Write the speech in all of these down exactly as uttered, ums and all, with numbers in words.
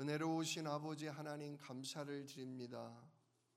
은혜로우신 아버지 하나님 감사를 드립니다.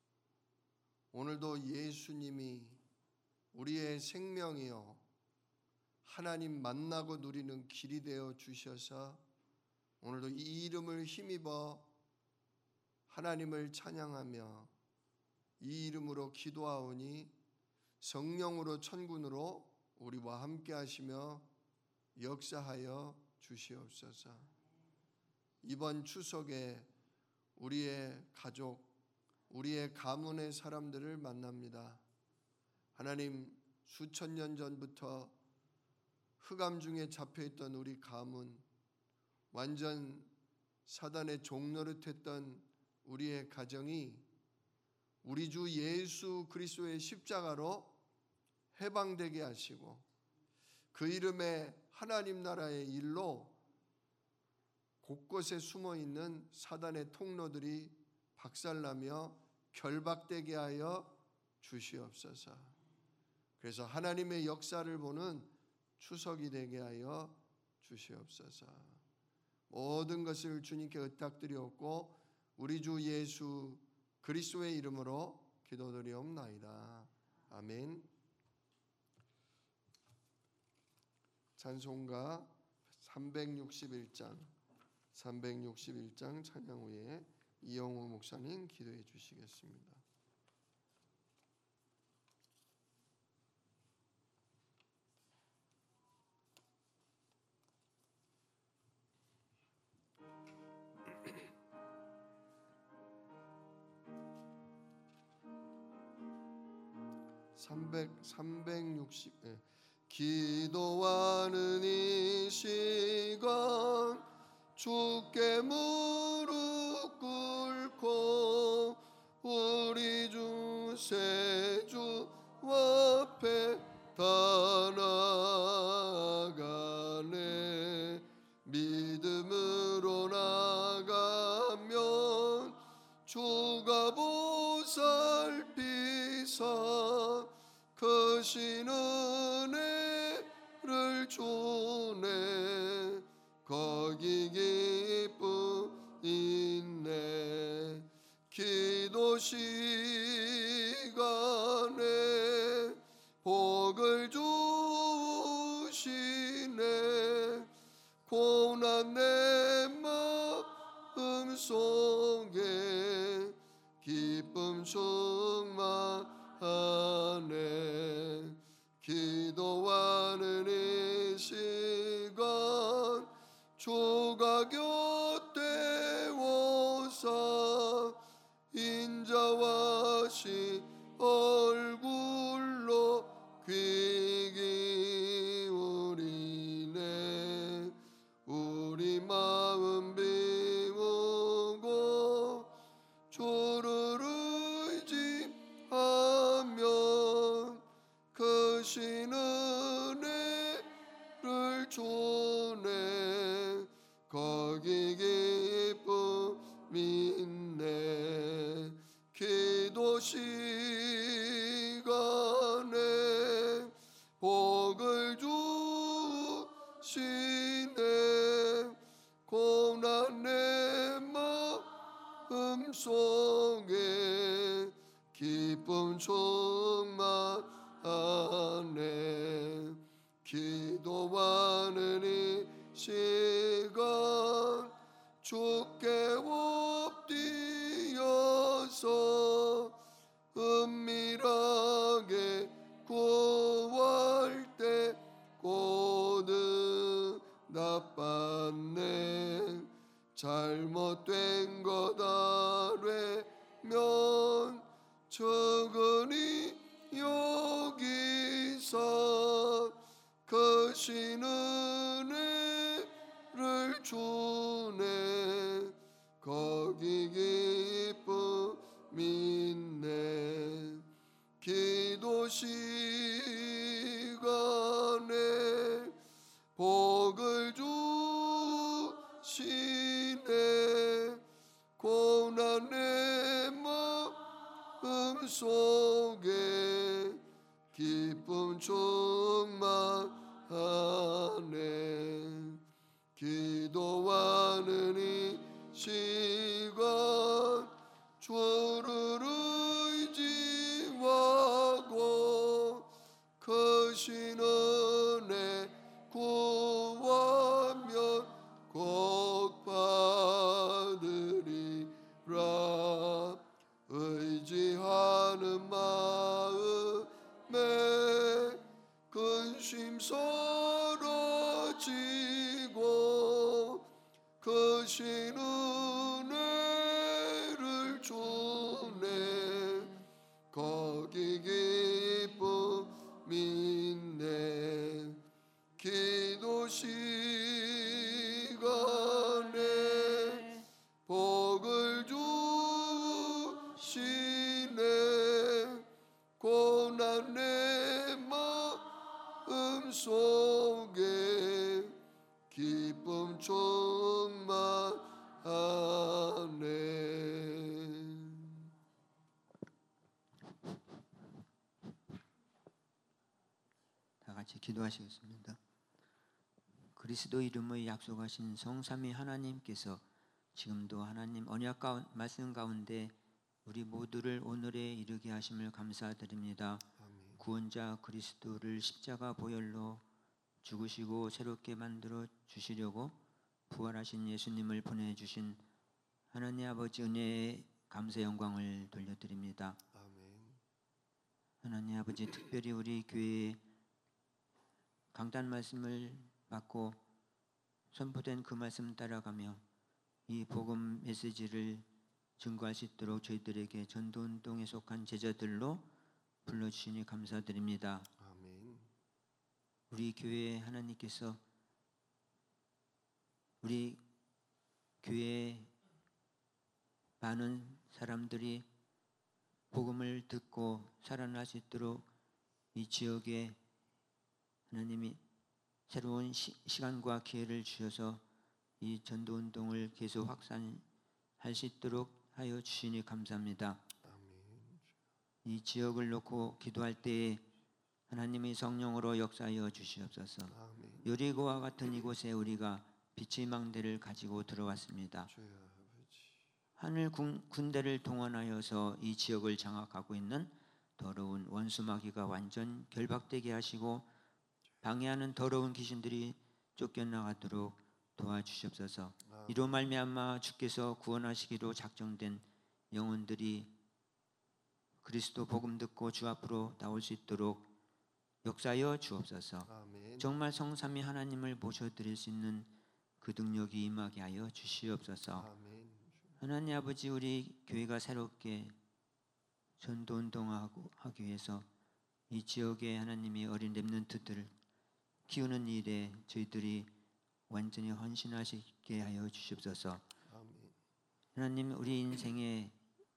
오늘도 예수님이 우리의 생명이요 하나님 만나고 누리는 길이 되어 주셔서 오늘도 이 이름을 힘입어 하나님을 찬양하며 이 이름으로 기도하오니 성령으로 천군으로 우리와 함께 하시며 역사하여 주시옵소서. 이번 추석에 우리의 가족, 우리의 가문의 사람들을 만납니다. 하나님, 수천 년 전부터 흑암 중에 잡혀있던 우리 가문, 완전 사단의 종노릇했던 우리의 가정이 우리 주 예수 그리스도의 십자가로 해방되게 하시고 그 이름에 하나님 나라의 일로 곳곳에 숨어있는 사단의 통로들이 박살나며 결박되게 하여 주시옵소서. 그래서 하나님의 역사를 보는 추석이 되게 하여 주시옵소서. 모든 것을 주님께 의탁드리옵고 우리 주 예수 그리스도의 이름으로 기도드리옵나이다. 아멘. 찬송가 삼백육십일 장 삼백육십일 장 찬양 후에 이영호 목사님 기도해 주시겠습니다. 삼백 삼백육십 예. 기도하는 이 시간 주께 무릎 꿇고 우리 주 세주 앞에 다 나아가네. 믿음으로 나가면 주가 보살피사 크신 은혜를 주네. 거기 기쁨 있네. 기도 시간에 복을 주시네. 고난 내 마음 속에 기쁨 충만하네. 기도하는 이 시간 주가 곁에 오사 인자와신 얼굴로 귀 기울이네. 우리 마음 비우고 주를 의지하면 크신 은혜를 주네. 거기 기쁨 있네. 기도 시간에 복을 주시네. 고난 내 마음 속에 기쁨 충만하네. 기도하는 이 시간 주께 엎드려서 은밀하게 구할 때 고든 나빴네. 잘못된 것 아뢰면 적으니 여기서 크신 은혜를 주네. 거기 기쁨 있네. 기도 시간에 복을 주시네. 고난 내 마음 속에 기쁨 충만하네. 기도하는 이 시간 우리가 주를 의지하고 크신 은혜 구하면 꼭 받으리라. 의지하는 마음에 근심 사라지고 크신 은혜를 주네. 거기 기쁨 있네. 기도 시간에 복을 주시네. 고난 내 마음 속에 기쁨 충만하네. 다 같이 기도하시겠습니다. 그리스도 이름의 약속하신 성삼위 하나님께서 지금도 하나님 언약 가운, 말씀 가운데 우리 모두를 오늘에 이르게 하심을 감사드립니다. 아멘. 구원자 그리스도를 십자가 보혈로 죽으시고 새롭게 만들어 주시려고 부활하신 예수님을 보내주신 하나님 아버지 은혜에 감사 영광을 돌려드립니다. 아멘. 하나님 아버지 특별히 우리 교회에 강단 말씀을 받고 선포된 그 말씀 따라가며 이 복음 메시지를 증거할 수 있도록 저희들에게 전도운동에 속한 제자들로 불러주시니 감사드립니다. 아멘. 우리 교회에 하나님께서 우리 교회에 많은 사람들이 복음을 듣고 살아날 수 있도록 이 지역에 하나님이 새로운 시, 시간과 기회를 주셔서 이 전도운동을 계속 확산할 수 있도록 하여 주시니 감사합니다. 아멘. 이 지역을 놓고 기도할 때에 하나님의 성령으로 역사하여 주시옵소서. 아멘. 여리고와 같은 이곳에 우리가 빛의 망대를 가지고 들어왔습니다. 주여 아버지. 하늘 군, 군대를 동원하여서 이 지역을 장악하고 있는 더러운 원수마귀가 완전 결박되게 하시고 방해하는 더러운 귀신들이 쫓겨나가도록 도와주시옵소서. 이로 말미암아 주께서 구원하시기로 작정된 영혼들이 그리스도 복음 듣고 주 앞으로 나올 수 있도록 역사하여 주옵소서. 아멘. 정말 성삼위 하나님을 모셔드릴 수 있는 그 능력이 임하게 하여 주시옵소서. 아멘. 하나님 아버지, 우리 교회가 새롭게 전도운동하고 하기 위해서 이 지역에 하나님이 어린 렘넌트들을 키우는 일에 저희들이 완전히 헌신하시게 하여 주시옵소서. 아멘. 하나님, 우리 인생에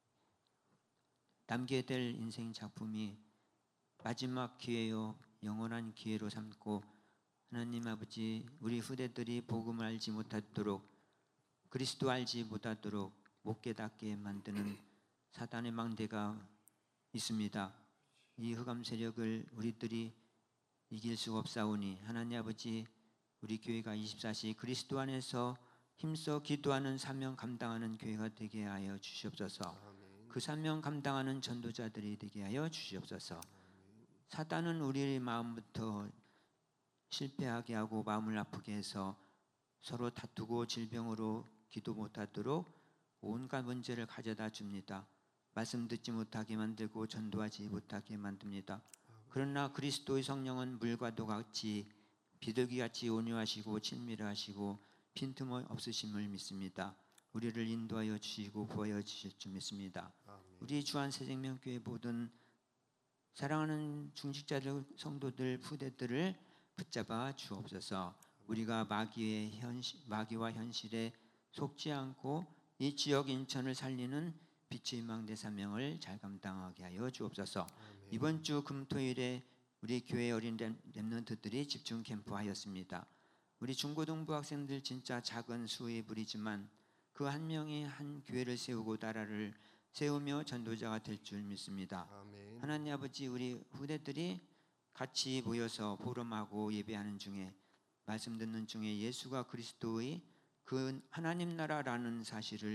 남게 될 인생 작품이 마지막 기회요 영원한 기회로 삼고 하나님 아버지, 우리 후대들이 복음을 알지 못하도록 그리스도 알지 못하도록 못 깨닫게 만드는 사단의 망대가 있습니다. 이 흑암 세력을 우리들이 이길 수 없사오니 하나님 아버지, 우리 교회가 이십사 시 그리스도 안에서 힘써 기도하는 사명 감당하는 교회가 되게 하여 주시옵소서. 아멘. 그 사명 감당하는 전도자들이 되게 하여 주시옵소서. 사단은 우리의 마음부터 실패하게 하고 마음을 아프게 해서 서로 다투고 질병으로 기도 못하도록 온갖 문제를 가져다 줍니다. 말씀 듣지 못하게 만들고 전도하지 못하게 만듭니다. 그러나 그리스도의 성령은 물과도 같이 비둘기같이 온유하시고 친밀하시고 빈틈 없으심을 믿습니다. 우리를 인도하여 주시고 보여 주실 줄 믿습니다. 아멘. 우리 주한새생명교회 모든 사랑하는 중직자들, 성도들, 후대들을 붙잡아 주옵소서. 우리가 마귀의 현실, 마귀와 현실에 속지 않고 이 지역 인천을 살리는 빛의 망대 사명을 잘 감당하게 하여 주옵소서. 아멘. 이번 주 금토일에 우리 교회 어린 렘넌트들이 집중 캠프하였습니다. 우리 중고등부 학생들 진짜 작은 수의 부리지만 그 한 명이 한 교회를 세우고 나라를 세우며 전도자가 될 줄 믿습니다. 아멘. 하나님 아버지, 우리 후대들이 같이 모여서 보름하고 예배하는 중에 말씀 듣는 중에 예수가 그리스도의 그 하나님 나라라는 사실을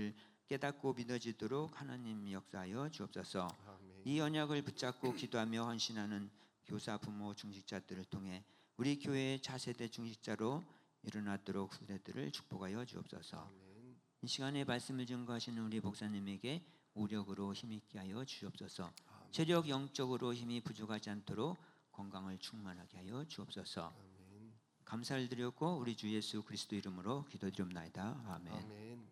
깨닫고 믿어지도록 하나님 역사하여 주옵소서. 아멘. 이 언약을 붙잡고 기도하며 헌신하는 교사, 부모, 중직자들을 통해 우리 교회의 차세대 중직자로 일어나도록 후대들을 축복하여 주옵소서. 아멘. 이 시간에 말씀을 증거하시는 우리 목사님에게 오력으로 힘있게 하여 주옵소서. 아멘. 체력 영적으로 힘이 부족하지 않도록 건강을 충만하게 하여 주옵소서. 아멘. 감사를 드렸고 우리 주 예수 그리스도 이름으로 기도드립나이다. 아멘. 아멘.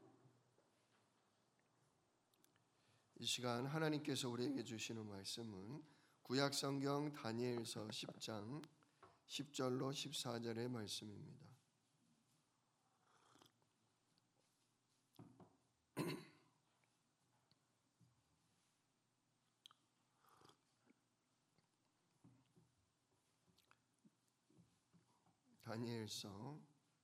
이 시간 하나님께서 우리에게 주시는 말씀은 구약 성경 다니엘서 십 장 십 절로 십사 절의 말씀입니다. 다니엘서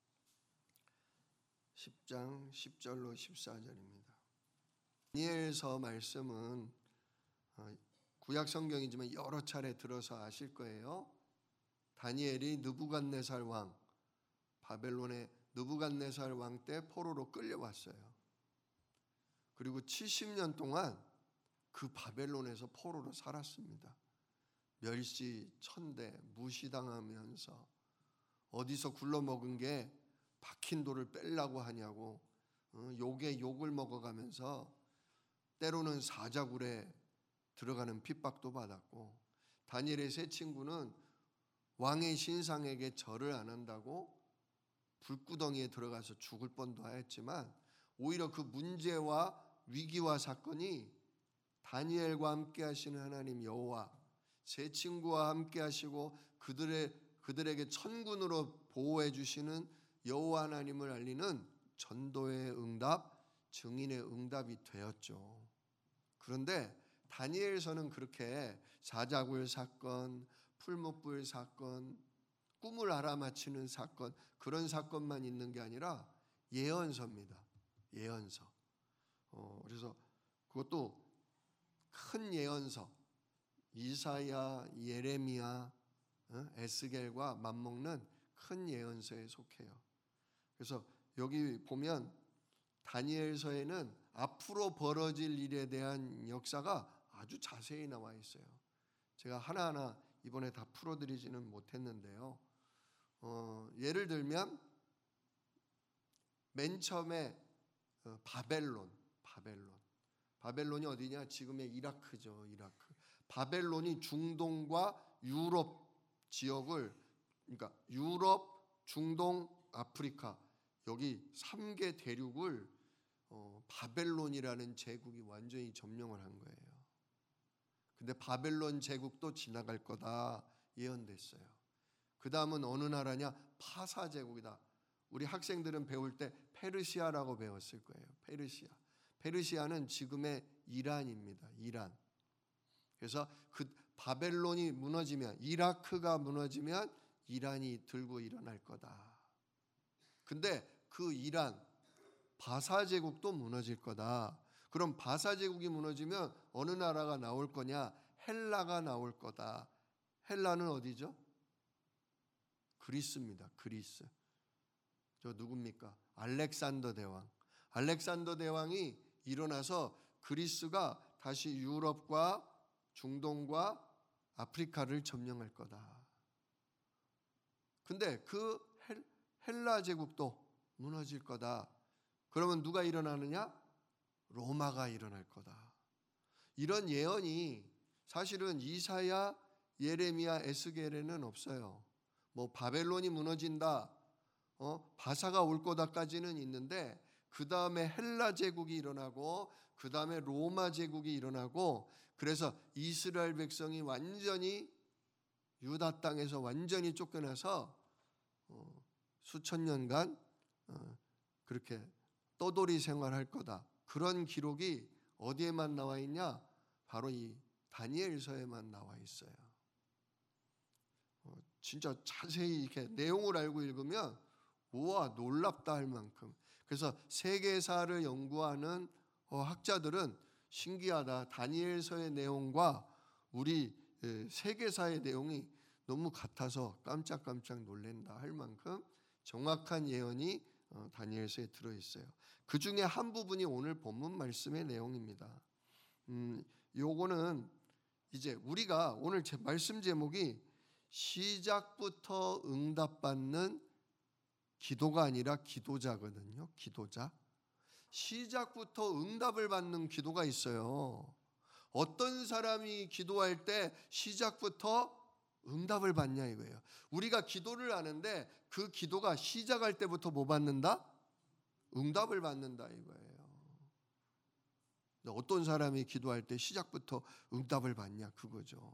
십 장 십 절로 십사 절입니다. 다니엘서 말씀은 구약 성경이지만 여러 차례 들어서 아실 거예요. 다니엘이 느부갓네살 왕, 바벨론의 느부갓네살 왕 때 포로로 끌려왔어요. 그리고 칠십 년 동안 그 바벨론에서 포로로 살았습니다. 멸시, 천대, 무시당하면서 어디서 굴러먹은 게 박힌 돌을 빼려고 하냐고 욕에 욕을 먹어가면서 때로는 사자굴에 들어가는 핍박도 받았고, 다니엘의 세 친구는 왕의 신상에게 절을 안 한다고 불구덩이에 들어가서 죽을 뻔도 하였지만 오히려 그 문제와 위기와 사건이 다니엘과 함께 하시는 하나님 여호와, 세 친구와 함께 하시고 그들의, 그들에게 천군으로 보호해 주시는 여호와 하나님을 알리는 전도의 응답, 증인의 응답이 되었죠. 그런데 다니엘서는 그렇게 사자굴 사건, 풀무불 사건, 꿈을 알아맞히는 사건, 그런 사건만 있는 게 아니라 예언서입니다. 예언서. 어, 그래서 그것도 큰 예언서, 이사야, 예레미야, 어? 에스겔과 맞먹는 큰 예언서에 속해요. 그래서 여기 보면 다니엘서에는 앞으로 벌어질 일에 대한 역사가 아주 자세히 나와 있어요. 제가 하나하나 이번에 다 풀어드리지는 못했는데요. 어, 예를 들면 맨 처음에 어, 바벨론, 바벨론, 바벨론이 어디냐? 지금의 이라크죠, 이라크. 바벨론이 중동과 유럽 지역을, 그러니까 유럽, 중동, 아프리카 여기 삼 개 대륙을 어, 바벨론이라는 제국이 완전히 점령을 한 거예요. 근데 바벨론 제국도 지나갈 거다 예언됐어요. 그 다음은 어느 나라냐? 파사 제국이다. 우리 학생들은 배울 때 페르시아라고 배웠을 거예요. 페르시아. 페르시아는 지금의 이란입니다. 이란. 그래서 그 바벨론이 무너지면, 이라크가 무너지면 이란이 들고 일어날 거다. 근데 그 이란, 바사 제국도 무너질 거다. 그럼 바사 제국이 무너지면 어느 나라가 나올 거냐? 헬라가 나올 거다. 헬라는 어디죠? 그리스입니다. 그리스. 저 누굽니까? 알렉산더 대왕. 알렉산더 대왕이 일어나서 그리스가 다시 유럽과 중동과 아프리카를 점령할 거다. 근데 그 헬라 제국도 무너질 거다. 그러면 누가 일어나느냐? 로마가 일어날 거다. 이런 예언이 사실은 이사야, 예레미야, 에스겔에는 없어요. 뭐 바벨론이 무너진다, 어, 바사가 올 거다까지는 있는데 그 다음에 헬라 제국이 일어나고 그 다음에 로마 제국이 일어나고, 그래서 이스라엘 백성이 완전히 유다 땅에서 완전히 쫓겨나서 어, 수천 년간 어, 그렇게 떠돌이 생활할 거다. 그런 기록이 어디에만 나와 있냐? 바로 이 다니엘서에만 나와 있어요. 어, 진짜 자세히 이렇게 내용을 알고 읽으면 우와 놀랍다 할 만큼. 그래서 세계사를 연구하는 어, 학자들은 신기하다. 다니엘서의 내용과 우리 에, 세계사의 내용이 너무 같아서 깜짝깜짝 놀란다 할 만큼 정확한 예언이 어, 다니엘서에 들어 있어요. 그 중에 한 부분이 오늘 본문 말씀의 내용입니다. 음, 요거는 이제 우리가 오늘 제 말씀 제목이 시작부터 응답받는 기도가 아니라 기도자거든요. 기도자. 시작부터 응답을 받는 기도가 있어요. 어떤 사람이 기도할 때 시작부터 응답을 받냐 이거예요. 우리가 기도를 하는데 그 기도가 시작할 때부터 뭐 받는다? 응답을 받는다 이거예요. 어떤 사람이 기도할 때 시작부터 응답을 받냐 그거죠.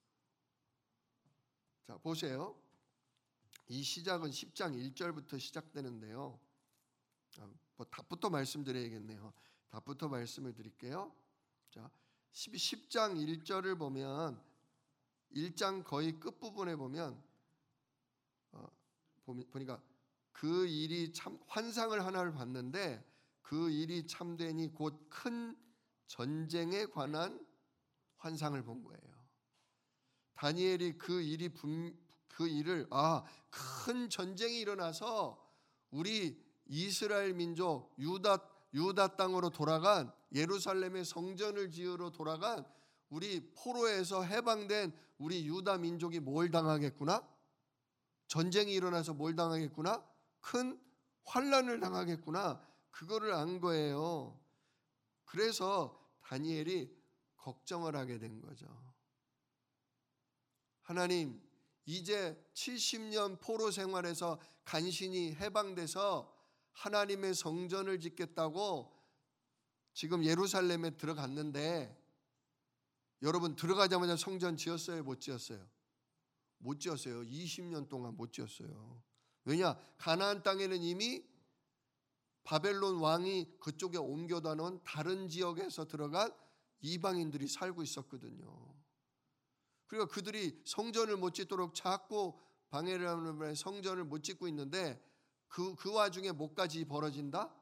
자, 보세요. 이 시작은 십 장 일 절부터 시작되는데요. 뭐 답부터 말씀드려야겠네요. 답부터 말씀을 드릴게요. 자, 십 장 일 절을 보면 일 장 거의 끝부분에 보면 어, 보니까 그 일이 참 환상을 하나를 봤는데 그 일이 참되니 곧 큰 전쟁에 관한 환상을 본 거예요. 다니엘이 그 일이 분, 그 일을 아, 큰 전쟁이 일어나서 우리 이스라엘 민족 유다 유다 땅으로 돌아간 예루살렘의 성전을 지으러 돌아간 우리 포로에서 해방된 우리 유다 민족이 뭘 당하겠구나? 전쟁이 일어나서 뭘 당하겠구나? 큰 환난을 당하겠구나. 그거를 안 거예요. 그래서 다니엘이 걱정을 하게 된 거죠. 하나님, 이제 칠십 년 포로 생활에서 간신히 해방돼서 하나님의 성전을 짓겠다고 지금 예루살렘에 들어갔는데 여러분 들어가자마자 성전 지었어요? 못 지었어요? 못 지었어요. 이십 년 동안 못 지었어요. 왜냐? 가나안 땅에는 이미 바벨론 왕이 그쪽에 옮겨다 놓은 다른 지역에서 들어간 이방인들이 살고 있었거든요. 그러니까 그들이 성전을 못 짓도록 자꾸 방해를 하는 성전을 못 짓고 있는데 그, 그 와중에 뭐까지 벌어진다?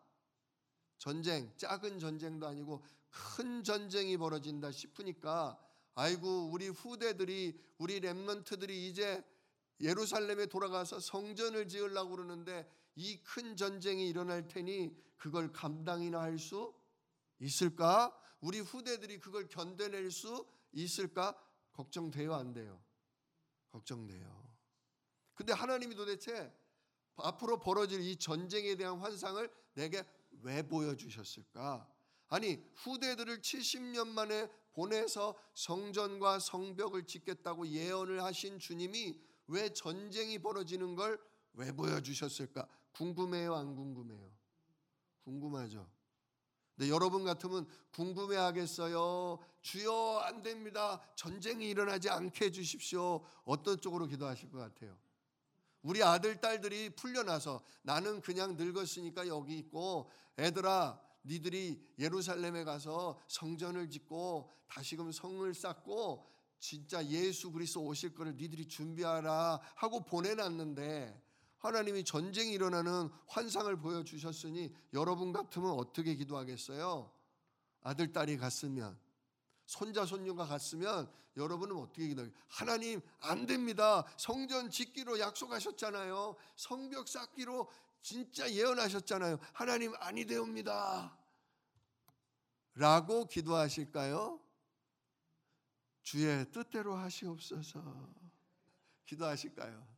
전쟁, 작은 전쟁도 아니고 큰 전쟁이 벌어진다 싶으니까 아이고 우리 후대들이 우리 렘넌트들이 이제 예루살렘에 돌아가서 성전을 지으려고 그러는데 이 큰 전쟁이 일어날 테니 그걸 감당이나 할 수 있을까? 우리 후대들이 그걸 견뎌낼 수 있을까? 걱정돼요, 안 돼요? 걱정돼요. 근데 하나님이 도대체 앞으로 벌어질 이 전쟁에 대한 환상을 내게 왜 보여주셨을까? 아니 후대들을 칠십 년 만에 보내서 성전과 성벽을 짓겠다고 예언을 하신 주님이 왜 전쟁이 벌어지는 걸 왜 보여주셨을까? 궁금해요, 안 궁금해요? 궁금하죠. 근데 여러분 같으면 궁금해하겠어요. 주여 안 됩니다. 전쟁이 일어나지 않게 해주십시오. 어떤 쪽으로 기도하실 것 같아요? 우리 아들 딸들이 풀려나서 나는 그냥 늙었으니까 여기 있고 애들아 니들이 예루살렘에 가서 성전을 짓고 다시금 성을 쌓고 진짜 예수 그리스도 오실 거를 니들이 준비하라 하고 보내놨는데 하나님이 전쟁이 일어나는 환상을 보여주셨으니 여러분 같으면 어떻게 기도하겠어요? 아들 딸이 갔으면 손자 손녀가 갔으면 여러분은 어떻게 기도하겠어요? 하나님 안 됩니다. 성전 짓기로 약속하셨잖아요. 성벽 쌓기로 진짜 예언하셨잖아요. 하나님 아니 되옵니다 라고 기도하실까요? 주의 뜻대로 하시옵소서 기도하실까요?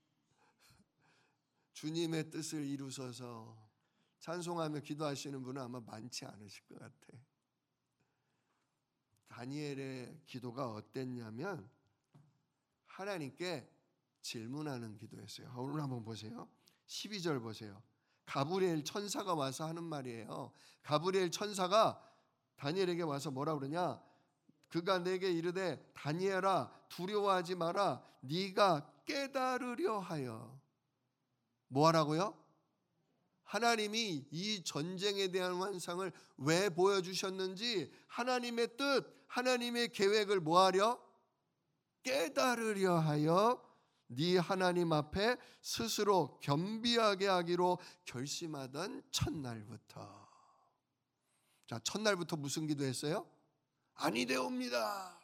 주님의 뜻을 이루소서 찬송하며 기도하시는 분은 아마 많지 않으실 것 같아. 다니엘의 기도가 어땠냐면 하나님께 질문하는 기도였어요. 오늘 한번 보세요. 십이 절 보세요. 가브리엘 천사가 와서 하는 말이에요. 가브리엘 천사가 다니엘에게 와서 뭐라 그러냐? 그가 내게 이르되 다니엘아 두려워하지 마라. 네가 깨달으려 하여. 뭐 하라고요? 하나님이 이 전쟁에 대한 환상을 왜 보여주셨는지 하나님의 뜻, 하나님의 계획을 뭐하려? 깨달으려 하여 네 하나님 앞에 스스로 겸비하게 하기로 결심하던 첫날부터. 자, 첫날부터 무슨 기도했어요? 아니 되옵니다.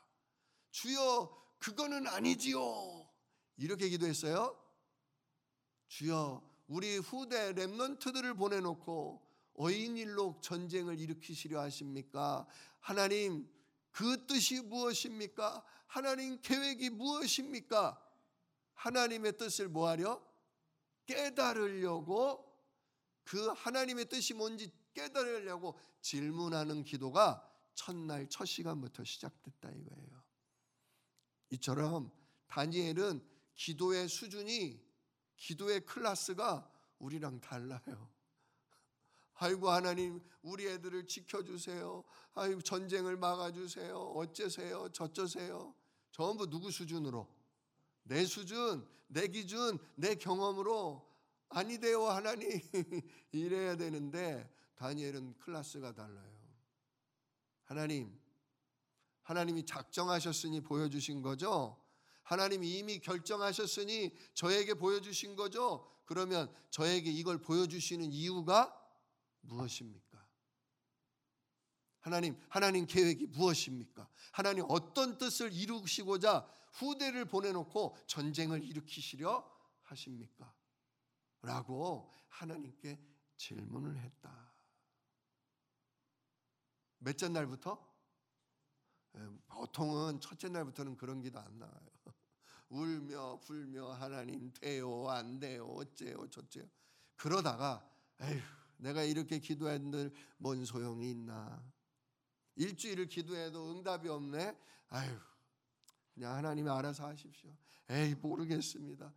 주여 그거는 아니지요. 이렇게 기도했어요. 주여 우리 후대 렘넌트들을 보내놓고 어인일로 전쟁을 일으키시려 하십니까? 하나님, 그 뜻이 무엇입니까? 하나님 계획이 무엇입니까? 하나님의 뜻을 뭐하려? 깨달으려고, 그 하나님의 뜻이 뭔지 깨달으려고 질문하는 기도가 첫날 첫 시간부터 시작됐다 이거예요. 이처럼 다니엘은 기도의 수준이, 기도의 클래스가 우리랑 달라요. 아이고 하나님, 우리 애들을 지켜주세요. 아이고 전쟁을 막아주세요. 어째세요? 저쩌세요? 전부 누구 수준으로? 내 수준, 내 기준, 내 경험으로 아니돼요 하나님 이래야 되는데 다니엘은 클래스가 달라요. 하나님, 하나님이 작정하셨으니 보여주신 거죠. 하나님이 이미 결정하셨으니 저에게 보여주신 거죠. 그러면 저에게 이걸 보여주시는 이유가 무엇입니까? 하나님, 하나님 계획이 무엇입니까? 하나님 어떤 뜻을 이루시고자 후대를 보내놓고 전쟁을 일으키시려 하십니까? 라고 하나님께 질문을 했다. 몇째 날부터? 보통은 첫째 날부터는 그런 기도 안 나와요. 울며 불며 하나님 돼요 안 돼요 어째요 저째요. 그러다가 에휴 내가 이렇게 기도했는데 뭔 소용이 있나. 일주일을 기도해도 응답이 없네. 아휴 그냥 하나님이 알아서 하십시오. 에이 모르겠습니다.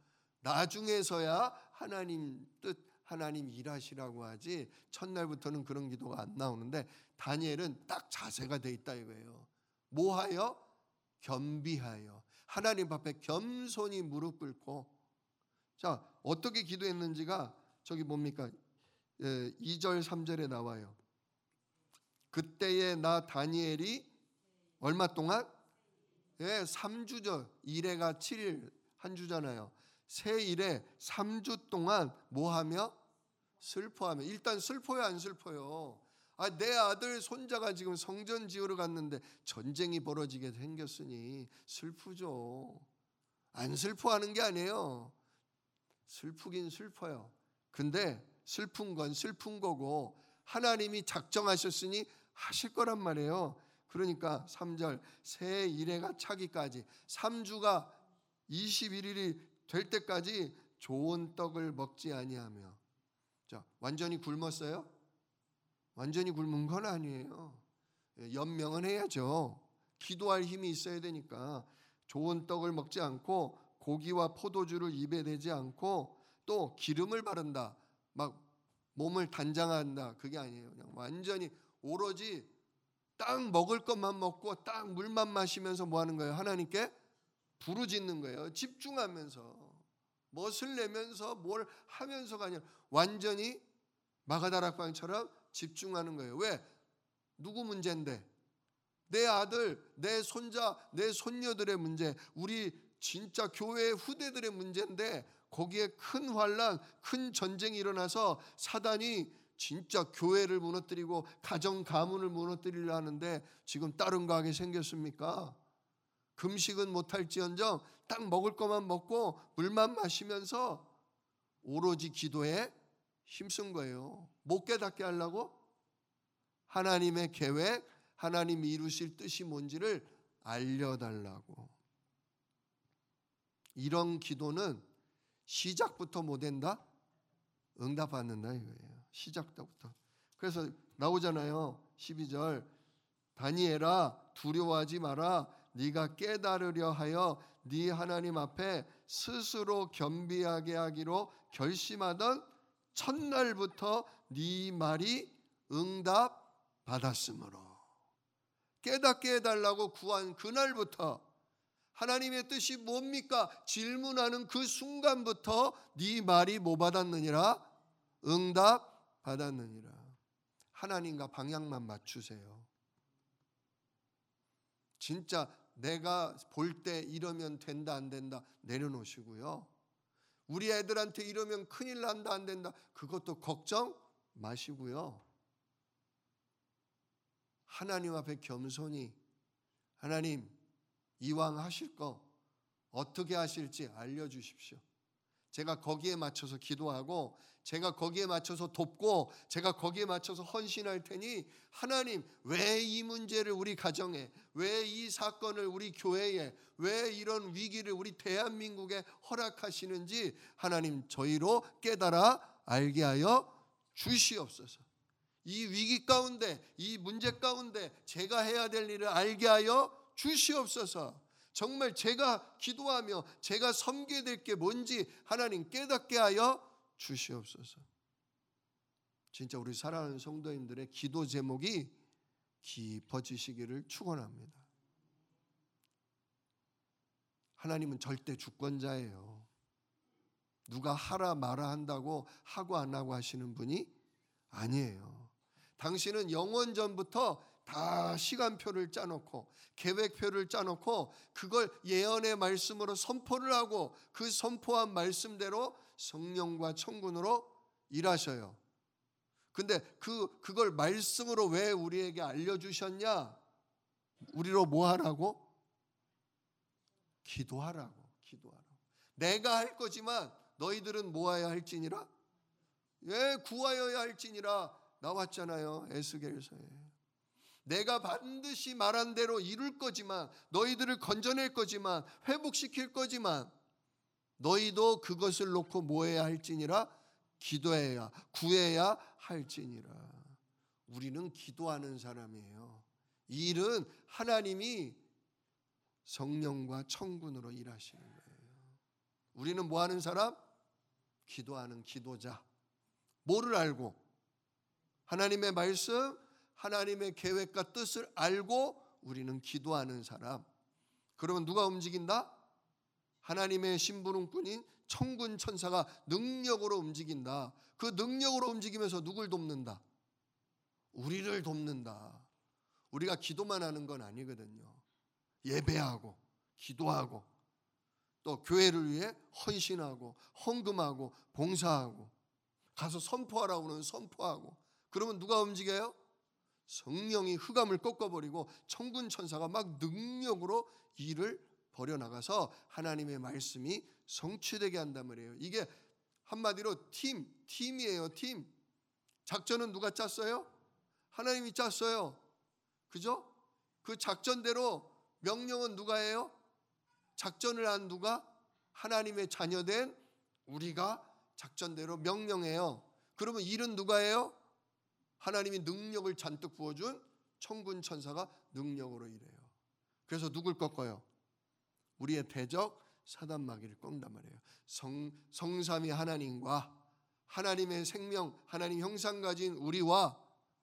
나중에서야 하나님 뜻, 하나님 일하시라고 하지 첫날부터는 그런 기도가 안 나오는데 다니엘은 딱 자세가 돼 있다 이거예요. 뭐하여? 겸비하여 하나님 앞에 겸손히 무릎 꿇고. 자 어떻게 기도했는지가 저기 뭡니까? 예, 이 절 삼 절에 나와요. 그때에 나 다니엘이 얼마 동안? 예, 삼 주죠. 일해가 칠 일 한 주잖아요. 세 일에 삼 주 동안 뭐하며? 슬퍼하며. 일단 슬퍼요 안 슬퍼요? 아, 내 아들 손자가 지금 성전 지으러 갔는데 전쟁이 벌어지게 생겼으니 슬프죠. 안 슬퍼하는 게 아니에요. 슬프긴 슬퍼요. 근데 슬픈 건 슬픈 거고 하나님이 작정하셨으니 하실 거란 말이에요. 그러니까 삼 절 새 일해가 차기까지 삼 주가 이십일 일이 될 때까지 좋은 떡을 먹지 아니하며. 자, 완전히 굶었어요? 완전히 굶은 건 아니에요. 연명은 해야죠. 기도할 힘이 있어야 되니까. 좋은 떡을 먹지 않고 고기와 포도주를 입에 대지 않고 또 기름을 바른다. 막 몸을 단장한다. 그게 아니에요. 그냥 완전히 오로지 딱 먹을 것만 먹고 딱 물만 마시면서 뭐 하는 거예요? 하나님께 부르짖는 거예요. 집중하면서 멋을 내면서 뭘 하면서가 아니라 완전히 마가다락방처럼 집중하는 거예요. 왜? 누구 문제인데? 내 아들, 내 손자, 내 손녀들의 문제, 우리 진짜 교회 후대들의 문제인데 거기에 큰 환란, 큰 전쟁이 일어나서 사단이 진짜 교회를 무너뜨리고 가정 가문을 무너뜨리려 하는데 지금 다른 거 하게 생겼습니까? 금식은 못할지언정 딱 먹을 것만 먹고 물만 마시면서 오로지 기도에 힘쓴 거예요. 못 깨닫게 하려고? 하나님의 계획, 하나님이 이루실 뜻이 뭔지를 알려달라고. 이런 기도는 시작부터 못 된다? 응답받는다 이거예요. 시작부터. 그래서 나오잖아요. 십이 절 다니엘아 두려워하지 마라. 네가 깨달으려 하여 네 하나님 앞에 스스로 겸비하게 하기로 결심하던 첫날부터 네 말이 응답 받았으므로. 깨닫게 해달라고 구한 그날부터 하나님의 뜻이 뭡니까? 질문하는 그 순간부터 네 말이 뭐 받았느니라? 응답 받았느니라. 하나님과 방향만 맞추세요. 진짜 내가 볼 때 이러면 된다 안 된다 내려놓으시고요. 우리 애들한테 이러면 큰일 난다 안 된다 그것도 걱정 마시고요. 하나님 앞에 겸손히 하나님 이왕 하실 거 어떻게 하실지 알려주십시오. 제가 거기에 맞춰서 기도하고 제가 거기에 맞춰서 돕고 제가 거기에 맞춰서 헌신할 테니 하나님 왜 이 문제를 우리 가정에, 왜 이 사건을 우리 교회에, 왜 이런 위기를 우리 대한민국에 허락하시는지 하나님 저희로 깨달아 알게 하여 주시옵소서. 이 위기 가운데, 이 문제 가운데 제가 해야 될 일을 알게 하여 주시옵소서. 정말 제가 기도하며 제가 섬겨야 될 게 뭔지 하나님 깨닫게 하여 주시옵소서. 진짜 우리 사랑하는 성도님들의 기도 제목이 깊어지시기를 축원합니다. 하나님은 절대 주권자예요. 누가 하라 마라 한다고 하고 안 하고 하시는 분이 아니에요. 당신은 영원 전부터 다 시간표를 짜놓고 계획표를 짜놓고 그걸 예언의 말씀으로 선포를 하고 그 선포한 말씀대로 성령과 천군으로 일하셔요. 근데 그, 그걸 말씀으로 왜 우리에게 알려주셨냐? 우리로 뭐 하라고? 기도하라고. 기도하라고. 내가 할 거지만 너희들은 모아야 할지니라? 예, 구하여야 할지니라 나왔잖아요. 에스겔서에. 내가 반드시 말한 대로 이룰 거지만, 너희들을 건져낼 거지만, 회복시킬 거지만 너희도 그것을 놓고 뭐 해야 할지니라? 기도해야, 구해야 할지니라. 우리는 기도하는 사람이에요. 이 일은 하나님이 성령과 천군으로 일하시는 거예요. 우리는 뭐 하는 사람? 기도하는 기도자. 뭐를 알고? 하나님의 말씀, 하나님의 계획과 뜻을 알고 우리는 기도하는 사람. 그러면 누가 움직인다? 하나님의 심부름꾼인 천군 천사가 능력으로 움직인다. 그 능력으로 움직이면서 누굴 돕는다? 우리를 돕는다. 우리가 기도만 하는 건 아니거든요. 예배하고 기도하고 또 교회를 위해 헌신하고 헌금하고 봉사하고 가서 선포하라고는 선포하고. 그러면 누가 움직여요? 성령이 흑암을 꺾어버리고 천군 천사가 막 능력으로 일을 벌여나가서 하나님의 말씀이 성취되게 한단 말이에요. 이게 한마디로 팀, 팀이에요. 팀. 작전은 누가 짰어요? 하나님이 짰어요. 그죠? 그 작전대로 명령은 누가 해요? 작전을 한 누가? 하나님의 자녀된 우리가 작전대로 명령해요. 그러면 일은 누가 해요? 하나님이 능력을 잔뜩 부어준 천군 천사가 능력으로 일해요. 그래서 누굴 꺾어요? 우리의 대적 사단 마귀를 꺾는단 말이에요. 성, 성삼위 하나님과 하나님의 생명, 하나님 형상 가진 우리와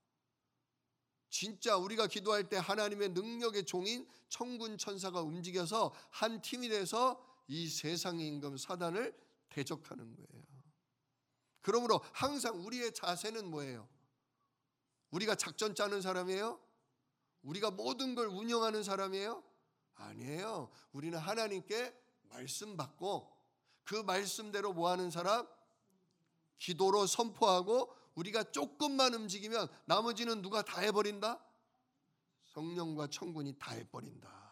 진짜 우리가 기도할 때 하나님의 능력의 종인 천군 천사가 움직여서 한 팀이 돼서 이 세상의 임금 사단을 대적하는 거예요. 그러므로 항상 우리의 자세는 뭐예요? 우리가 작전 짜는 사람이에요? 우리가 모든 걸 운영하는 사람이에요? 아니에요. 우리는 하나님께 말씀 받고 그 말씀대로 뭐 하는 사람? 기도로 선포하고 우리가 조금만 움직이면 나머지는 누가 다 해버린다? 성령과 천군이 다 해버린다.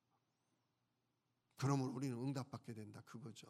그러면 우리는 응답받게 된다. 그거죠.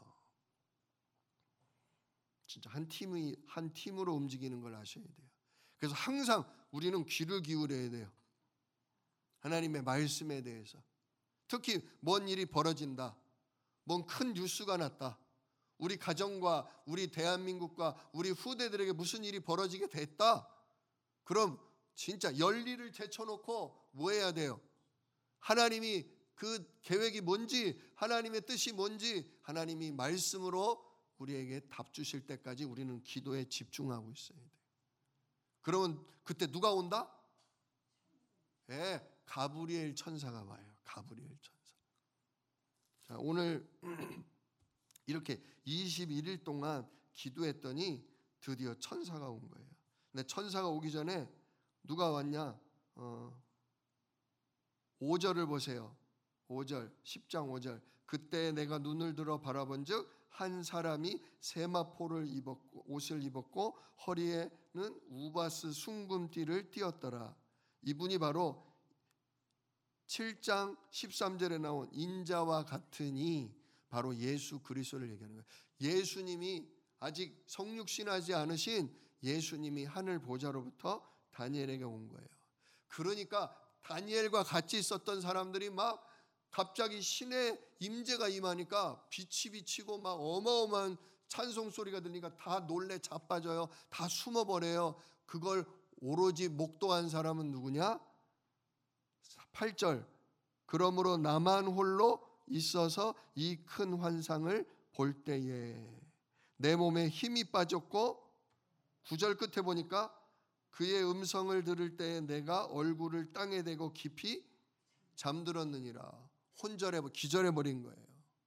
진짜 한 팀이 한 팀으로 움직이는 걸 아셔야 돼요. 그래서 항상 우리는 귀를 기울여야 돼요. 하나님의 말씀에 대해서. 특히 뭔 일이 벌어진다. 뭔 큰 뉴스가 났다. 우리 가정과 우리 대한민국과 우리 후대들에게 무슨 일이 벌어지게 됐다. 그럼 진짜 열리를 제쳐놓고 뭐 해야 돼요? 하나님이 그 계획이 뭔지, 하나님의 뜻이 뭔지 하나님이 말씀으로 우리에게 답 주실 때까지 우리는 기도에 집중하고 있어야 돼요. 그러면 그때 누가 온다? 예, 가브리엘 천사가 와요. 가브리엘 천사. 자, 오늘 이렇게 이십일 일 동안 기도했더니 드디어 천사가 온 거예요. 근데 천사가 오기 전에 누가 왔냐? 어, 오 절을 보세요. 오 절, 십 장 오 절. 그때 내가 눈을 들어 바라본즉 한 사람이 세마포를 입었고 옷을 입었고 허리에는 우바스 순금띠를 띠었더라. 이분이 바로 칠 장 십삼 절에 나온 인자와 같으니 바로 예수 그리스도를 얘기하는 거예요. 예수님이 아직 성육신하지 않으신 예수님이 하늘 보좌로부터 다니엘에게 온 거예요. 그러니까 다니엘과 같이 있었던 사람들이 막 갑자기 신의 임재가 임하니까 빛이 비치고 막 어마어마한 찬송 소리가 들리니까 다 놀래 자빠져요. 다 숨어버려요. 그걸 오로지 목도한 사람은 누구냐? 팔 절. 그러므로 나만 홀로 있어서 이 큰 환상을 볼 때에 내 몸에 힘이 빠졌고, 구 절 끝에 보니까 그의 음성을 들을 때에 내가 얼굴을 땅에 대고 깊이 잠들었느니라. 혼절해 기절해 버린 거예요.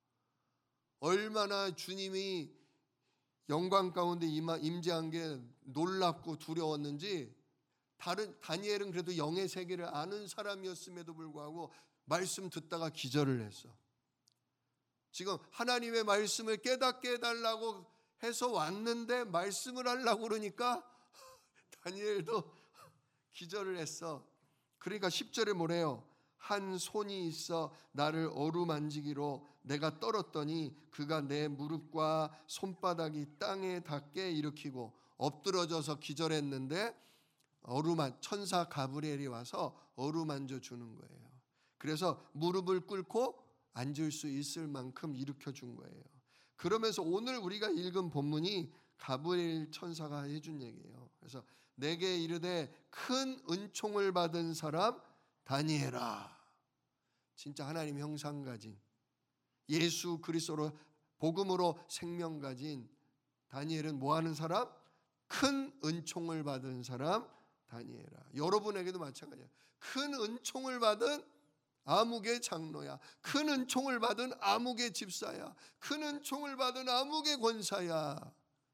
얼마나 주님이 영광 가운데 임재한 게 놀랍고 두려웠는지, 다른 다니엘은 그래도 영의 세계를 아는 사람이었음에도 불구하고 말씀 듣다가 기절을 했어. 지금 하나님의 말씀을 깨닫게 해달라고 해서 왔는데 말씀을 하려고 그러니까 다니엘도 기절을 했어. 그러니까 십 절에 뭐래요? 한 손이 있어 나를 어루만지기로 내가 떨었더니 그가 내 무릎과 손바닥이 땅에 닿게 일으키고, 엎드러져서 기절했는데 어루만 천사 가브리엘이 와서 어루만져 주는 거예요. 그래서 무릎을 꿇고 앉을 수 있을 만큼 일으켜 준 거예요. 그러면서 오늘 우리가 읽은 본문이 가브리엘 천사가 해준 얘기예요. 그래서 내게 이르되 큰 은총을 받은 사람 다니엘아. 진짜 하나님 형상 가진, 예수 그리스도로 복음으로 생명 가진 다니엘은 뭐 하는 사람? 큰 은총을 받은 사람 다니엘아. 여러분에게도 마찬가지야. 큰 은총을 받은 아무개 장로야. 큰 은총을 받은 아무개 집사야. 큰 은총을 받은 아무개 권사야.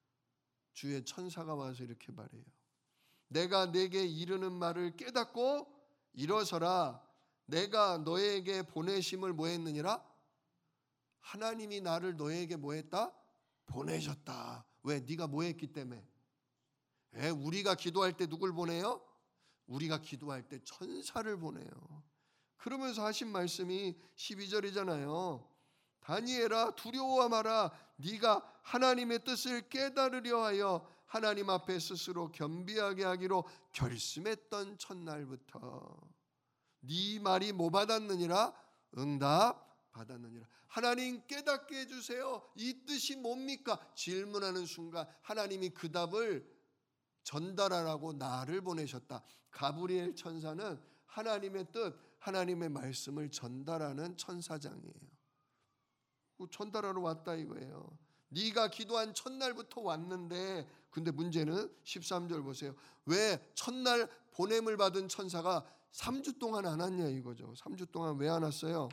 주의 천사가 와서 이렇게 말해요. 내가 내게 이르는 말을 깨닫고 일어서라. 내가 너에게 보내심을 뭐 했느니라? 하나님이 나를 너에게 뭐 했다? 보내셨다. 왜? 네가 뭐 했기 때문에. 왜? 우리가 기도할 때 누굴 보내요? 우리가 기도할 때 천사를 보내요. 그러면서 하신 말씀이 십이 절이잖아요. 다니엘아 두려워 마라. 네가 하나님의 뜻을 깨달으려 하여 하나님 앞에 스스로 겸비하게 하기로 결심했던 첫날부터 네 말이 뭐 받았느니라? 응답 받았느니라. 하나님 깨닫게 해주세요. 이 뜻이 뭡니까? 질문하는 순간 하나님이 그 답을 전달하라고 나를 보내셨다. 가브리엘 천사는 하나님의 뜻, 하나님의 말씀을 전달하는 천사장이에요. 전달하러 왔다 이거예요. 네가 기도한 첫날부터 왔는데, 근데 문제는 십삼 절 보세요. 왜 첫날 보냄을 받은 천사가 삼 주 동안 안 왔냐 이거죠. 삼 주 동안 왜 안 왔어요?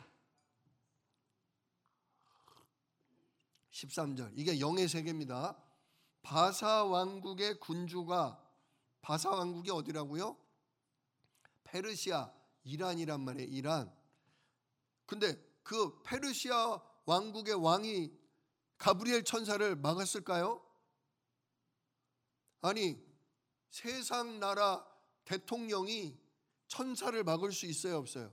십삼 절. 이게 영의 세계입니다. 바사 왕국의 군주가, 바사 왕국이 어디라고요? 페르시아, 이란이란 말이에요. 이란. 근데 그 페르시아 왕국의 왕이 가브리엘 천사를 막았을까요? 아니, 세상 나라 대통령이 천사를 막을 수 있어요, 없어요?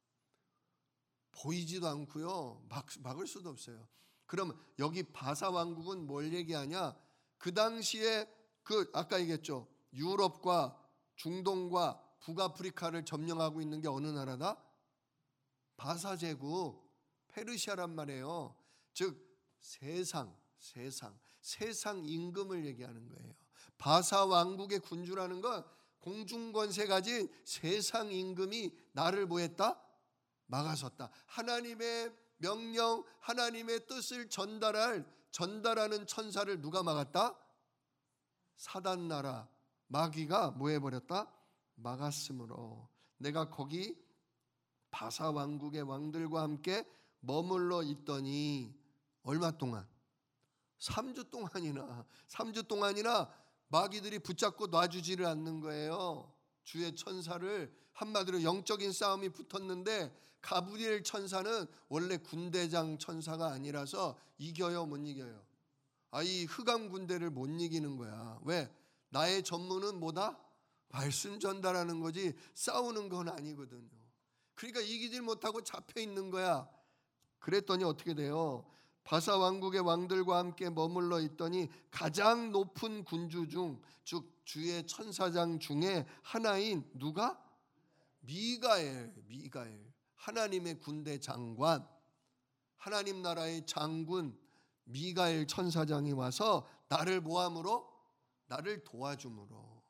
보이지도 않고요. 막, 막을 수도 없어요. 그럼 여기 바사 왕국은 뭘 얘기하냐? 그 당시에 그 아까 얘기했죠. 유럽과 중동과 북아프리카를 점령하고 있는 게 어느 나라다? 바사 제국, 페르시아란 말이에요. 즉 세상, 세상, 세상 임금을 얘기하는 거예요. 바사 왕국의 군주라는 건 공중권세 가진 세상 임금이 나를 뭐했다? 막아섰다. 하나님의 명령, 하나님의 뜻을 전달할 전달하는 천사를 누가 막았다? 사단 나라 마귀가 뭐 해버렸다? 막았으므로 내가 거기 바사 왕국의 왕들과 함께 머물러 있더니 얼마 동안? 삼 주 동안이나 삼 주 동안이나 마귀들이 붙잡고 놔주지를 않는 거예요. 주의 천사를. 한마디로 영적인 싸움이 붙었는데 가브리엘 천사는 원래 군대장 천사가 아니라서 이겨요, 못 이겨요? 아, 이 흑암 군대를 못 이기는 거야. 왜? 나의 전문은 뭐다? 말씀 전달하는 거지 싸우는 건 아니거든요. 그러니까 이기질 못하고 잡혀 있는 거야. 그랬더니 어떻게 돼요? 바사 왕국의 왕들과 함께 머물러 있더니 가장 높은 군주 중, 즉 주의 천사장 중에 하나인 누가? 미가엘, 미가엘. 하나님의 군대 장관, 하나님 나라의 장군 미가엘 천사장이 와서 나를 모함으로, 나를 도와줌으로,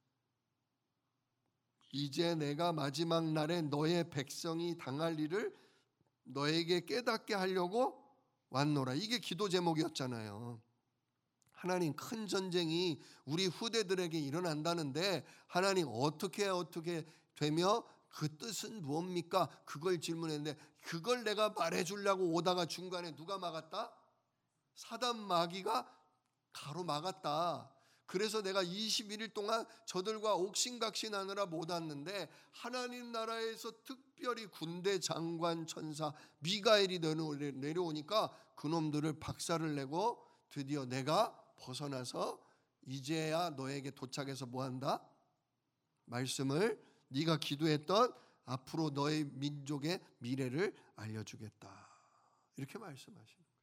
이제 내가 마지막 날에 너의 백성이 당할 일을 너에게 깨닫게 하려고 왔노라. 이게 기도 제목이었잖아요. 하나님, 큰 전쟁이 우리 후대들에게 일어난다는데 하나님 어떻게 어떻게 되며 그 뜻은 무엇입니까? 그걸 질문했는데 그걸 내가 말해주려고 오다가 중간에 누가 막았다? 사단 마귀가 가로막았다. 그래서 내가 이십일 일 동안 저들과 옥신각신하느라 못 왔는데 하나님 나라에서 특별히 군대 장관 천사 미가엘이 내려오니까 그놈들을 박살을 내고 드디어 내가 벗어나서 이제야 너에게 도착해서 뭐한다? 말씀을, 네가 기도했던 앞으로 너의 민족의 미래를 알려주겠다. 이렇게 말씀하시는 거예요.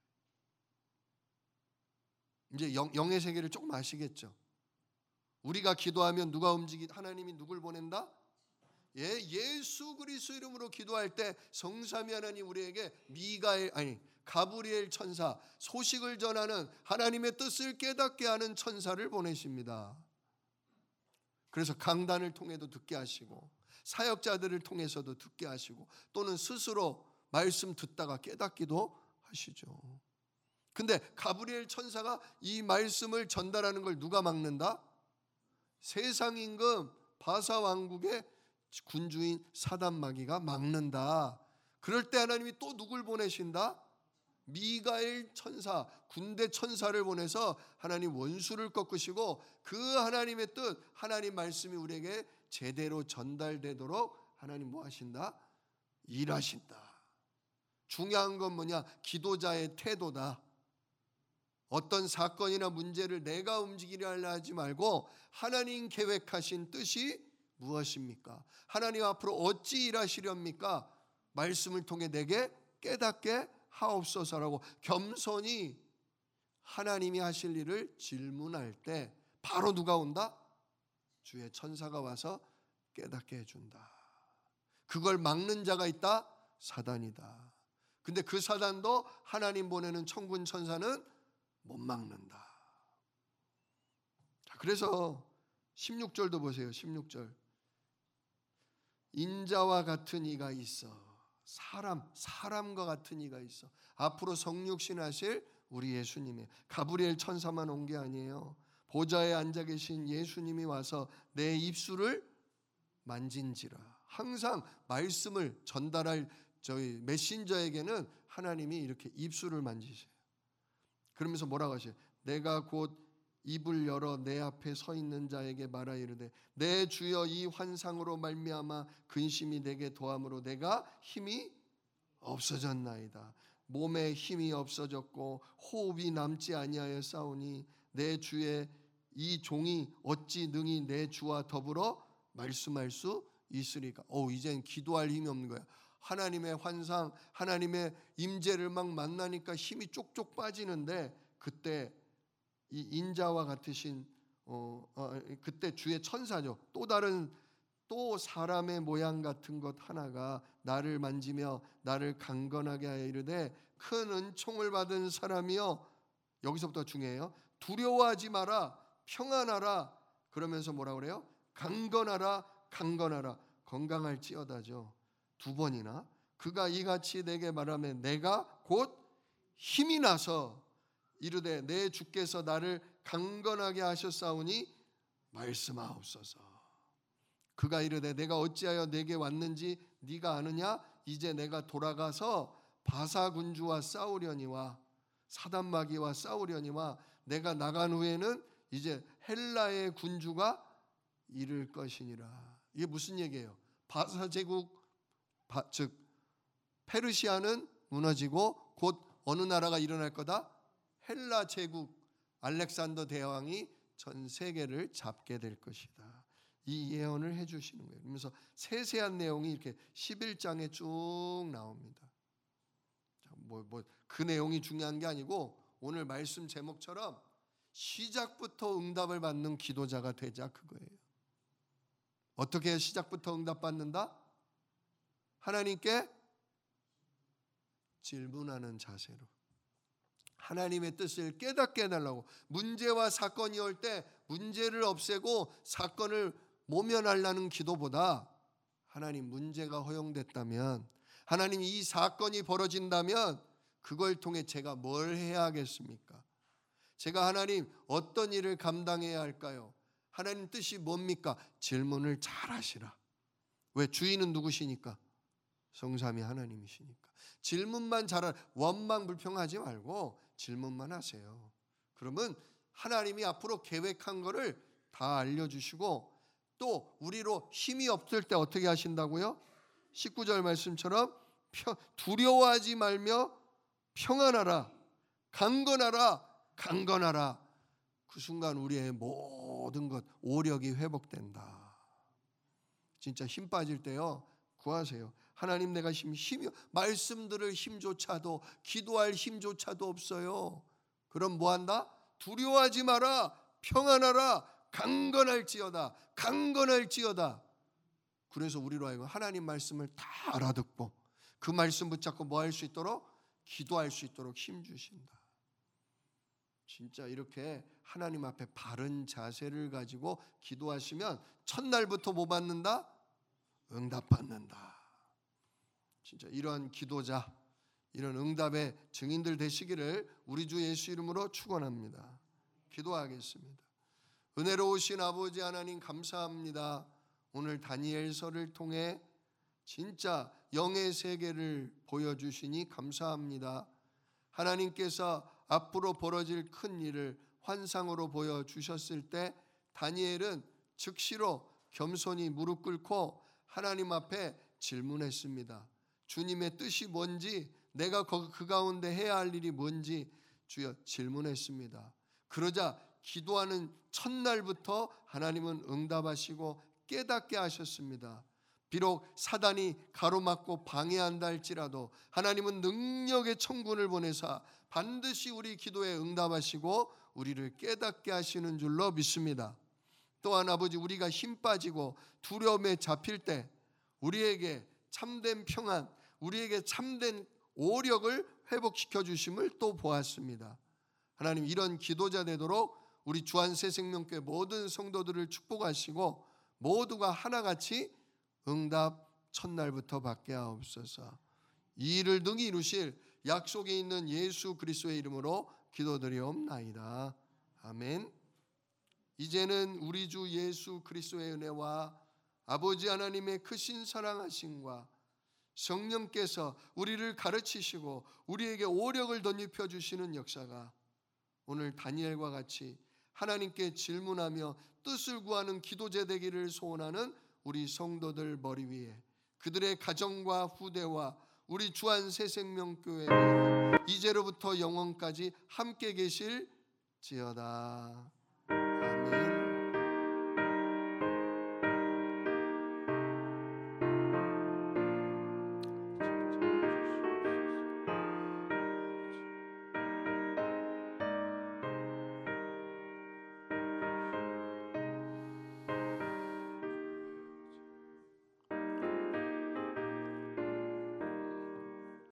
이제 영, 영의 세계를 조금 아시겠죠? 우리가 기도하면 누가 움직이, 하나님이 누굴 보낸다? 예, 예수 그리스도 이름으로 기도할 때 성삼위 하나님 우리에게 미가엘, 아니 가브리엘 천사, 소식을 전하는, 하나님의 뜻을 깨닫게 하는 천사를 보내십니다. 그래서 강단을 통해도 듣게 하시고 사역자들을 통해서도 듣게 하시고 또는 스스로 말씀 듣다가 깨닫기도 하시죠. 근데 가브리엘 천사가 이 말씀을 전달하는 걸 누가 막는다? 세상 임금 바사 왕국의 군주인 사단 마귀가 막는다. 그럴 때 하나님이 또 누굴 보내신다? 미가엘 천사, 군대 천사를 보내서 하나님 원수를 꺾으시고 그 하나님의 뜻, 하나님 말씀이 우리에게 제대로 전달되도록 하나님 뭐 하신다? 일하신다. 중요한 건 뭐냐? 기도자의 태도다. 어떤 사건이나 문제를 내가 움직이려 하지 말고 하나님 계획하신 뜻이 무엇입니까? 하나님 앞으로 어찌 일하시렵니까? 말씀을 통해 내게 깨닫게 하옵소서라고 겸손히 하나님이 하실 일을 질문할 때 바로 누가 온다? 주의 천사가 와서 깨닫게 해준다. 그걸 막는 자가 있다? 사단이다. 근데 그 사단도 하나님 보내는 천군 천사는 못 막는다. 그래서 십육 절도 보세요. 십육 절. 인자와 같은 이가 있어. 사람, 사람과 같은 이가 있어. 앞으로 성육신 하실 우리 예수님의, 가브리엘 천사만 온 게 아니에요. 보좌에 앉아 계신 예수님이 와서 내 입술을 만진지라. 항상 말씀을 전달할 저희 메신저에게는 하나님이 이렇게 입술을 만지세요. 그러면서 뭐라고 하셔요? 내가 곧 입을 열어 내 앞에 서 있는 자에게 말하 이르되 내 주여 이 환상으로 말미암아 근심이 내게 더함으로 내가 힘이 없어졌나이다. 몸에 힘이 없어졌고 호흡이 남지 아니하여 싸우니 내 주의 이 종이 어찌 능히 내 주와 더불어 말씀할 수 있으리까? 오, 이젠 기도할 힘이 없는 거야. 하나님의 환상, 하나님의 임재를 막 만나니까 힘이 쪽쪽 빠지는데 그때 이 인자와 같으신 어, 어, 그때 주의 천사죠. 또 다른 또 사람의 모양 같은 것 하나가 나를 만지며 나를 강건하게 하여 이르되 큰 은총을 받은 사람이여, 여기서부터 중요해요. 두려워하지 마라, 평안하라. 그러면서 뭐라 그래요? 강건하라, 강건하라. 건강할지어다죠. 두 번이나 그가 이같이 내게 말하며 내가 곧 힘이 나서 이르되 내 주께서 나를 강건하게 하셨사오니 말씀하옵소서. 그가 이르되 내가 어찌하여 내게 왔는지 네가 아느냐? 이제 내가 돌아가서 바사 군주와 싸우려니와 사단마귀와 싸우려니와 내가 나간 후에는 이제 헬라의 군주가 이를 것이니라. 이게 무슨 얘기예요? 바사 제국, 바, 즉 페르시아는 무너지고 곧 어느 나라가 일어날 거다? 헬라 제국, 알렉산더 대왕이 전 세계를 잡게 될 것이다. 이 예언을 해주시는 거예요. 그러면서 세세한 내용이 이렇게 십일 장에 쭉 나옵니다. 뭐 뭐 그 내용이 중요한 게 아니고 오늘 말씀 제목처럼 시작부터 응답을 받는 기도자가 되자 그거예요. 어떻게 시작부터 응답받는다? 하나님께 질문하는 자세로. 하나님의 뜻을 깨닫게 해달라고. 문제와 사건이 올 때 문제를 없애고 사건을 모면하려는 기도보다 하나님 문제가 허용됐다면, 하나님 이 사건이 벌어진다면 그걸 통해 제가 뭘 해야 하겠습니까? 제가 하나님 어떤 일을 감당해야 할까요? 하나님 뜻이 뭡니까? 질문을 잘 하시라. 왜? 주인은 누구시니까? 성삼위 하나님이시니까. 질문만 잘하, 원망 불평하지 말고 질문만 하세요. 그러면 하나님이 앞으로 계획한 거를 다 알려주시고, 또 우리로 힘이 없을 때 어떻게 하신다고요? 십구 절 말씀처럼 두려워하지 말며 평안하라, 강건하라, 강건하라. 그 순간 우리의 모든 것, 오력이 회복된다. 진짜 힘 빠질 때요, 구하세요. 하나님, 내가 힘, 힘이, 말씀 들을 힘조차도, 기도할 힘조차도 없어요. 그럼 뭐 한다? 두려워하지 마라, 평안하라, 강건할지어다, 강건할지어다. 그래서 우리로 하여금 하나님 말씀을 다 알아듣고 그 말씀 붙잡고 뭐 할 수 있도록? 기도할 수 있도록 힘 주신다. 진짜 이렇게 하나님 앞에 바른 자세를 가지고 기도하시면 첫날부터 뭐 받는다? 응답받는다. 진짜 이런 기도자, 이런 응답의 증인들 되시기를 우리 주 예수 이름으로 축원합니다. 기도하겠습니다. 은혜로우신 아버지 하나님, 감사합니다. 오늘 다니엘서를 통해 진짜 영의 세계를 보여주시니 감사합니다. 하나님께서 앞으로 벌어질 큰 일을 환상으로 보여주셨을 때 다니엘은 즉시로 겸손히 무릎 꿇고 하나님 앞에 질문했습니다. 주님의 뜻이 뭔지, 내가 그 가운데 해야 할 일이 뭔지 주여 질문했습니다. 그러자 기도하는 첫날부터 하나님은 응답하시고 깨닫게 하셨습니다. 비록 사단이 가로막고 방해한다 할지라도 하나님은 능력의 천군을 보내사 반드시 우리 기도에 응답하시고 우리를 깨닫게 하시는 줄로 믿습니다. 또한 아버지, 우리가 힘 빠지고 두려움에 잡힐 때 우리에게 참된 평안, 우리에게 참된 오력을 회복시켜 주심을 또 보았습니다. 하나님, 이런 기도자 되도록 우리 주안새생명교회 모든 성도들을 축복하시고 모두가 하나같이 응답 첫날부터 받게 하옵소서. 이 일을 능히 이루실 약속에 있는 예수 그리스도의 이름으로 기도드리옵나이다. 아멘. 이제는 우리 주 예수 그리스도의 은혜와 아버지 하나님의 크신 사랑하심과 성령께서 우리를 가르치시고 우리에게 오력을 덧입혀 주시는 역사가 오늘 다니엘과 같이 하나님께 질문하며 뜻을 구하는 기도제 되기를 소원하는 우리 성도들 머리 위에, 그들의 가정과 후대와 우리 주안새생명교회 이제로부터 영원까지 함께 계실지어다. 아멘.